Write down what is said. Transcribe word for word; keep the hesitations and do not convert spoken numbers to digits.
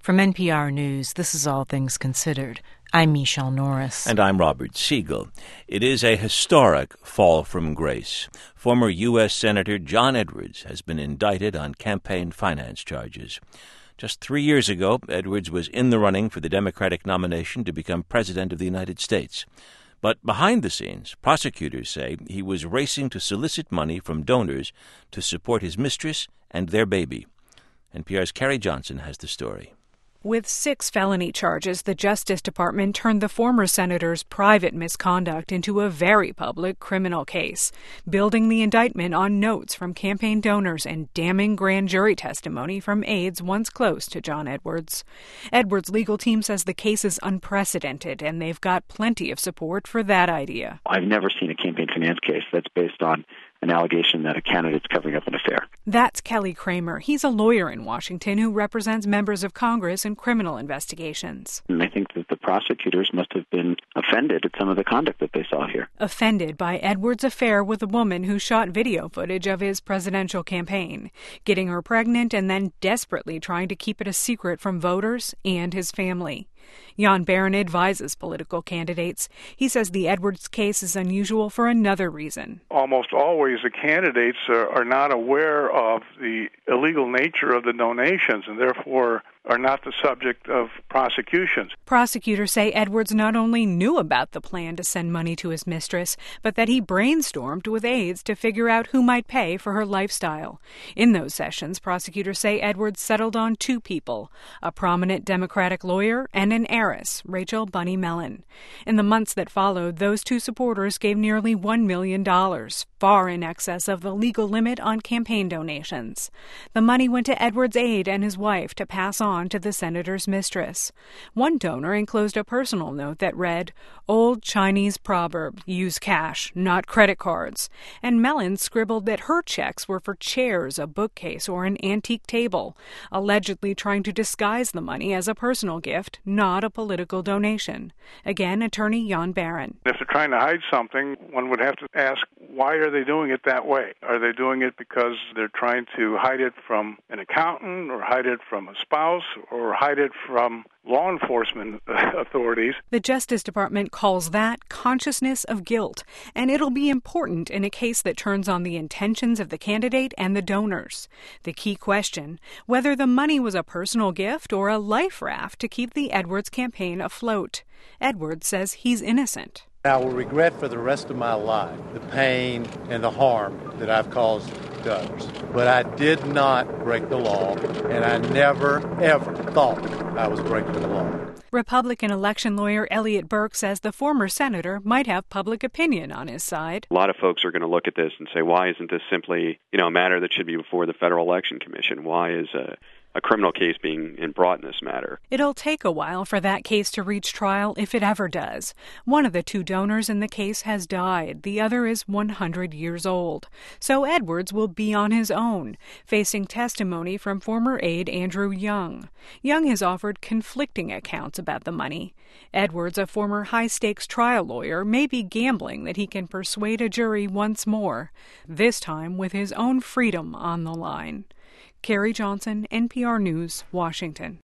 From N P R News, this is All Things Considered. I'm Michelle Norris. And I'm Robert Siegel. It is a historic fall from grace. Former U S Senator John Edwards has been indicted on campaign finance charges. Just three years ago, Edwards was in the running for the Democratic nomination to become President of the United States. But behind the scenes, prosecutors say he was racing to solicit money from donors to support his mistress and their baby. N P R's Carrie Johnson has the story. With six felony charges, the Justice Department turned the former senator's private misconduct into a very public criminal case, building the indictment on notes from campaign donors and damning grand jury testimony from aides once close to John Edwards. Edwards' legal team says the case is unprecedented, and they've got plenty of support for that idea. I've never seen a campaign finance case that's based on an allegation that a candidate's covering up an affair. That's Kelly Kramer. He's a lawyer in Washington who represents members of Congress in criminal investigations. And I think that the prosecutors must have been offended at some of the conduct that they saw here. Offended by Edwards' affair with a woman who shot video footage of his presidential campaign, getting her pregnant and then desperately trying to keep it a secret from voters and his family. Jan Barron advises political candidates. He says the Edwards case is unusual for another reason. Almost always the candidates are, are not aware of the illegal nature of the donations and therefore are not the subject of prosecutions. Prosecutors say Edwards not only knew about the plan to send money to his mistress, but that he brainstormed with aides to figure out who might pay for her lifestyle. In those sessions, prosecutors say Edwards settled on two people, a prominent Democratic lawyer and an heiress, Rachel Bunny Mellon. In the months that followed, those two supporters gave nearly one million dollars, far in excess of the legal limit on campaign donations. The money went to Edwards' aide and his wife to pass on to the senator's mistress. One donor enclosed a personal note that read, "Old Chinese proverb, use cash, not credit cards." And Mellon scribbled that her checks were for chairs, a bookcase, or an antique table, allegedly trying to disguise the money as a personal gift, not a political donation. Again, attorney Jan Barron. If they're trying to hide something, one would have to ask, why are they doing it that way? Are they doing it because they're trying to hide it from an accountant or hide it from a spouse or hide it from law enforcement authorities? The Justice Department calls that consciousness of guilt, and it'll be important in a case that turns on the intentions of the candidate and the donors. The key question, whether the money was a personal gift or a life raft to keep the Edwards campaign afloat. Edwards says he's innocent. I will regret for the rest of my life the pain and the harm that I've caused to others. But I did not break the law, and I never, ever thought I was breaking the law. Republican election lawyer Elliot Burke says the former senator might have public opinion on his side. A lot of folks are going to look at this and say, why isn't this simply, you know, a matter that should be before the Federal Election Commission? Why is a a criminal case being brought in this matter? It'll take a while for that case to reach trial, if it ever does. One of the two donors in the case has died. The other is one hundred years old. So Edwards will be on his own, facing testimony from former aide Andrew Young. Young has offered conflicting accounts about the money. Edwards, a former high-stakes trial lawyer, may be gambling that he can persuade a jury once more, this time with his own freedom on the line. Carrie Johnson, N P R News, Washington.